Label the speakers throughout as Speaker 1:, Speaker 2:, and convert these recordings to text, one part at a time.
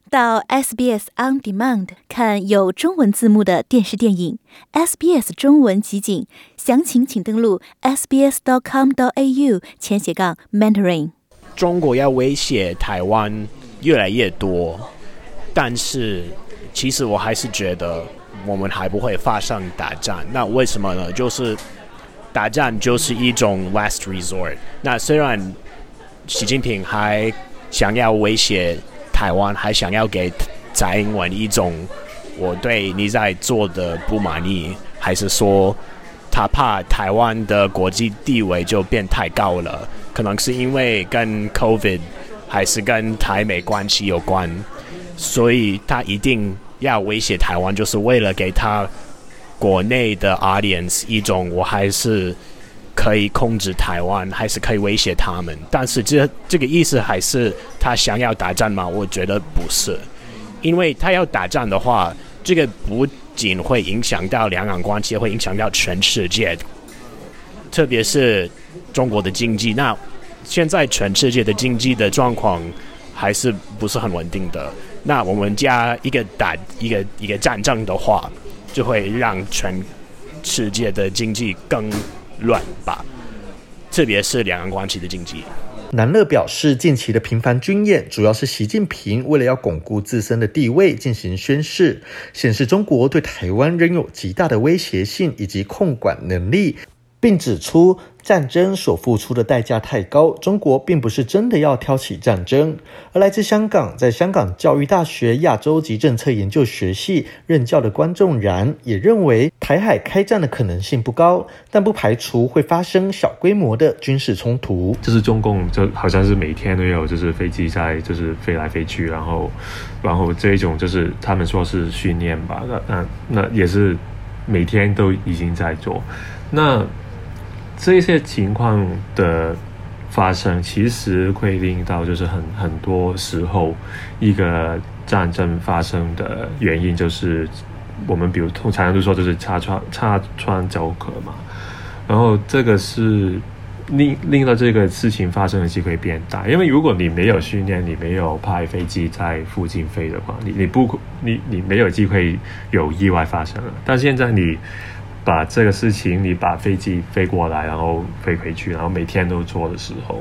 Speaker 1: 到 SBS On Demand 看有中文字幕的电视电影 SBS 中文集锦，详情请登录 sbs.com.au/Mandarin。
Speaker 2: 中国要威胁台湾越来越多，但是其实我还是觉得我们还不会发生打仗。那为什么呢？就是打仗就是一种 last resort。那虽然习近平还想要威胁台湾，还想要给蔡英文一种我对你在做的不满意，还是说他怕台湾的国际地位就变太高了，可能是因为跟 COVID 还是跟台美关系有关，所以他一定要威胁台湾，就是为了给他国内的 audience 一种我还是可以控制台湾，还是可以威胁他们。但是这个意思还是他想要打仗吗？我觉得不是，因为他要打仗的话，这个不仅会影响到两岸关系，会影响到全世界，特别是中国的经济。那现在全世界的经济的状况还是不是很稳定的。那我们加一个战争的话，就会让全世界的经济更乱吧，特别是两岸关系的经济。
Speaker 3: 南乐表示，近期的频繁军演主要是习近平为了要巩固自身的地位进行宣示，显示中国对台湾仍有极大的威胁性以及控管能力，并指出战争所付出的代价太高，中国并不是真的要挑起战争。而来自香港，在香港教育大学亚洲及政策研究学系任教的关仲然也认为，台海开战的可能性不高，但不排除会发生小规模的军事冲突。
Speaker 4: 就是中共就好像是每天都有就是飞机在就是飞来飞去，然后这一种就是他们说是训练吧，那也是每天都已经在做。那这些情况的发生，其实会令到就是很多时候一个战争发生的原因，就是我们比如通常都说就是擦穿交壳嘛，然后这个是令到这个事情发生的机会变大。因为如果你没有训练，你没有派飞机在附近飞的话，你没有机会有意外发生了。但现在你把这个事情，你把飞机飞过来，然后飞回去，然后每天都做的时候，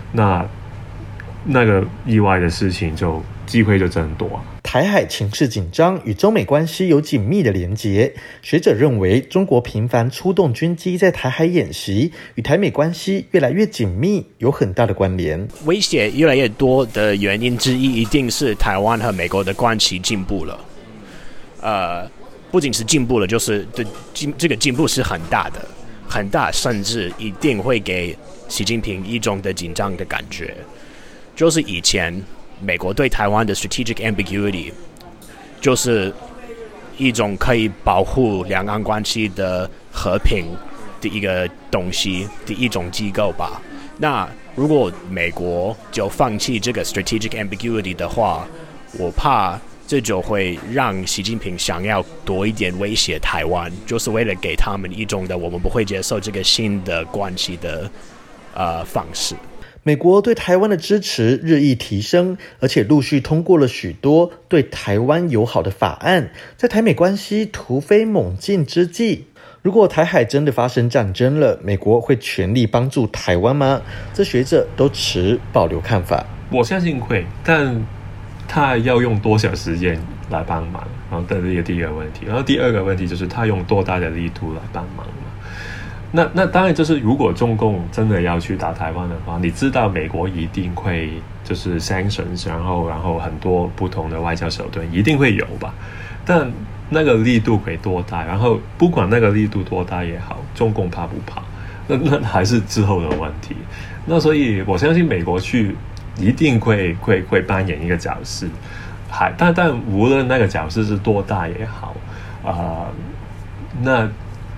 Speaker 4: 那个意外的事情就机会就真多。
Speaker 3: 台海情势紧张与中美关系有紧密的连结，学者认为中国频繁出动军机在台海演习，与台美关系越来越紧密有很大的关联。
Speaker 2: 威胁越来越多的原因之一，一定是台湾和美国的关系进步了。不仅是进步了，就是这个进步是很大的，很大，甚至一定会给习近平一种的紧张的感觉。就是以前美国对台湾的 strategic ambiguity 就是一种可以保护两岸关系的和平的一个东西的一种机构吧。那如果美国就放弃这个 strategic ambiguity 的话，我怕这就会让习近平想要多一点威胁台湾，就是为了给他们一种的我们不会接受这个新的关系的方式。
Speaker 3: 美国对台湾的支持日益提升，而且陆续通过了许多对台湾友好的法案。在台美关系突飞猛进之际，如果台海真的发生战争了，美国会全力帮助台湾吗？这学者都持保留看法。
Speaker 4: 我相信会，但他要用多少时间来帮忙，然后这是第一个问题。然后第二个问题就是他用多大的力度来帮忙嘛。那当然就是如果中共真的要去打台湾的话，你知道美国一定会就是 sanctions， 然后很多不同的外交手段一定会有吧，但那个力度会多大，然后不管那个力度多大也好，中共怕不怕，那还是之后的问题。那所以我相信美国去一定会扮演一个角色，但无论那个角色是多大也好，那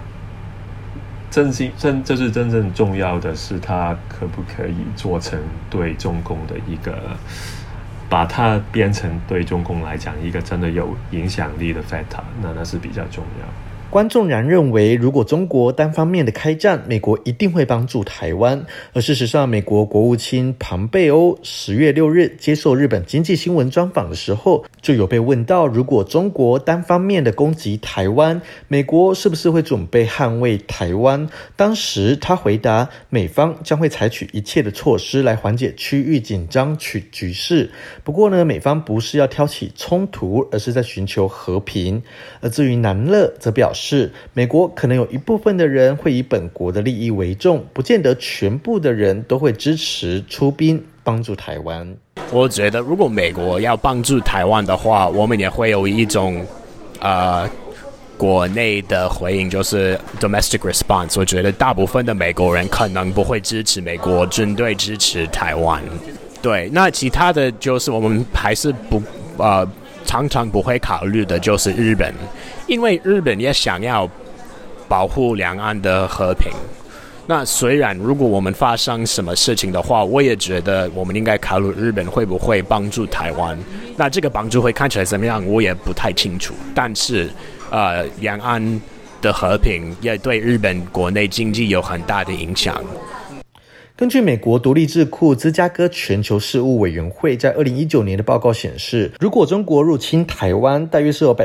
Speaker 4: 就是真正重要的是它可不可以做成对中共的一个，把它变成对中共来讲一个真的有影响力的 factor， 那是比较重要。
Speaker 3: 观众然认为，如果中国单方面的开战，美国一定会帮助台湾。而事实上，美国国务卿庞贝欧10月6日接受日本经济新闻专访的时候，就有被问到，如果中国单方面的攻击台湾，美国是不是会准备捍卫台湾？当时他回答，美方将会采取一切的措施来缓解区域紧张局势。不过呢，美方不是要挑起冲突，而是在寻求和平。而至于南乐则表示，美国可能有一部分的人会以本国的利益为重，不见得全部的人都会支持出兵帮助台湾。
Speaker 2: 我觉得如果美国要帮助台湾的话，我们也会有一种国内的回应，就是 domestic response。 我觉得大部分的美国人可能不会支持美国军队支持台湾。对，那其他的就是我们还是常常不会考虑的就是日本，因为日本也想要保护两岸的和平。那虽然如果我们发生什么事情的话，我也觉得我们应该考虑日本会不会帮助台湾。那这个帮助会看起来怎么样，我也不太清楚。但是两岸的和平也对日本国内经济有很大的影响。
Speaker 3: 根据美国独立智库芝加哥全球事务委员会在2019年的报告显示，如果中国入侵台湾，大约是有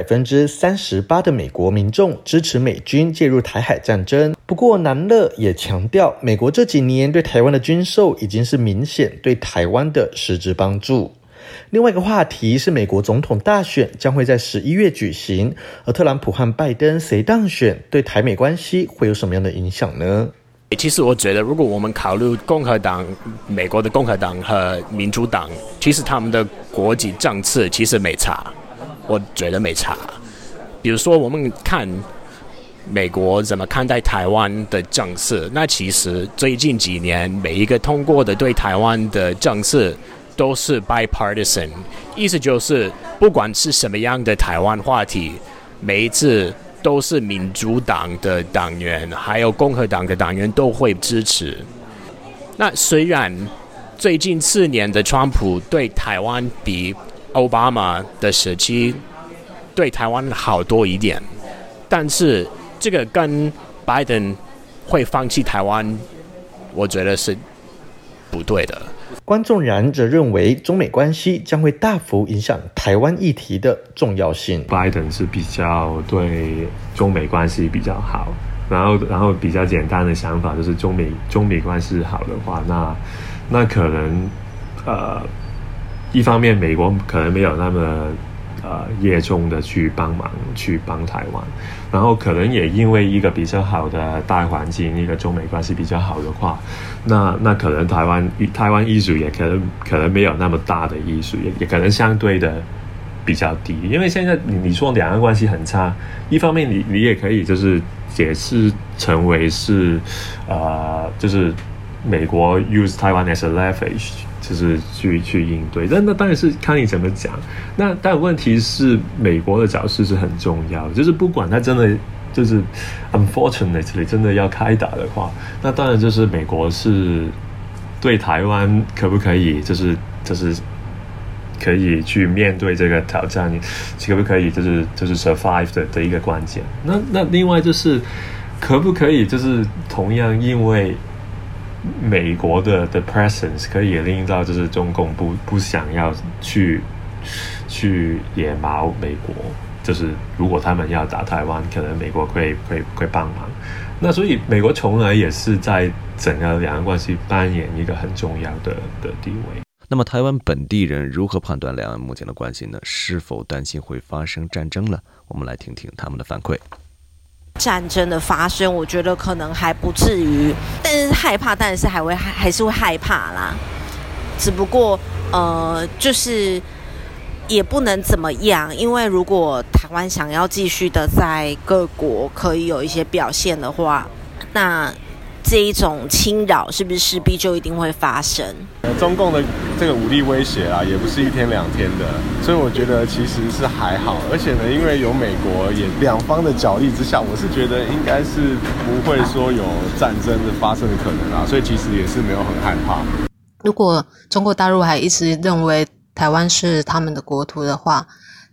Speaker 3: 38% 的美国民众支持美军介入台海战争。不过南乐也强调，美国这几年对台湾的军售已经是明显对台湾的实质帮助。另外一个话题是美国总统大选将会在11月举行，而特朗普和拜登谁当选，对台美关系会有什么样的影响呢？
Speaker 2: 其实我觉得，如果我们考虑共和党、美国的共和党和民主党，其实他们的国际政策其实没差，我觉得没差。比如说，我们看美国怎么看待台湾的政策，那其实最近几年每一个通过的对台湾的政策都是 bipartisan， 意思就是不管是什么样的台湾话题，每一次都是民主党的党员还有共和党的党员都会支持。那虽然最近4年的川普对台湾比奥巴马的时期对台湾好多一点，但是这个跟拜登会放弃台湾，我觉得是不对的。
Speaker 3: 观众然则认为，中美关系将会大幅影响台湾议题的重要性。
Speaker 4: 拜登是比较对中美关系比较好，然后比较简单的想法就是中美关系好的话，那可能一方面美国可能没有那么热衷的去帮台湾，然后可能也因为一个比较好的大环境，一个中美关系比较好的话，那可能台湾艺术也可能没有那么大的艺术，也可能相对的比较低。因为现在你说两岸关系很差，一方面你也可以就是解释成为是就是美国 use Taiwan as a leverage， 就是去应对，那当然是看你怎么讲。但问题是，美国的角色是很重要的，就是不管他真的就是 unfortunately 真的要开打的话，那当然就是美国是对台湾可不可以就是可以去面对这个挑战，可不可以就是 survive 的一个关键。那另外就是可不可以就是同样因为美国的 presence 可以令到就是中共不想要去野毛美国，就是如果他们要打台湾，可能美国会帮忙。那所以美国从来也是在整个两岸关系扮演一个很重要的地位。
Speaker 5: 那么台湾本地人如何判断两岸目前的关系呢？是否担心会发生战争呢？我们来听听他们的反馈。
Speaker 6: 战争的发生，我觉得可能还不至于，但是害怕当然是还是会害怕啦。只不过就是也不能怎么样，因为如果台湾想要继续的在各国可以有一些表现的话，那这一种侵扰是不是势必就一定会发生？
Speaker 7: 中共的这个武力威胁啊，也不是1天2天的，所以我觉得其实是还好。而且呢，因为有美国也两方的角力之下，我是觉得应该是不会说有战争的发生的可能啊，所以其实也是没有很害怕。
Speaker 8: 如果中国大陆还一直认为台湾是他们的国土的话，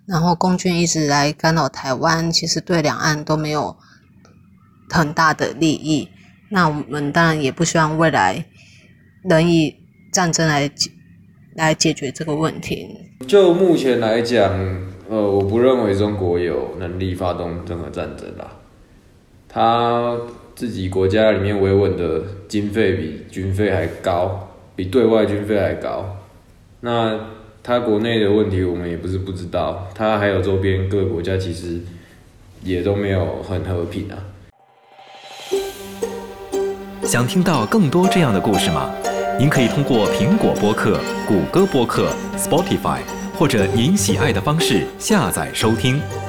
Speaker 8: 然后共军一直来干扰台湾，其实对两岸都没有很大的利益。那我们当然也不希望未来能以战争来解决这个问题。
Speaker 9: 就目前来讲，我不认为中国有能力发动任何战争啦。他自己国家里面维稳的经费比军费还高，比对外军费还高。那他国内的问题我们也不是不知道，他还有周边各个国家其实也都没有很和平啊。
Speaker 10: 想听到更多这样的故事吗？您可以通过苹果播客、谷歌播客、Spotify 或者您喜爱的方式下载收听。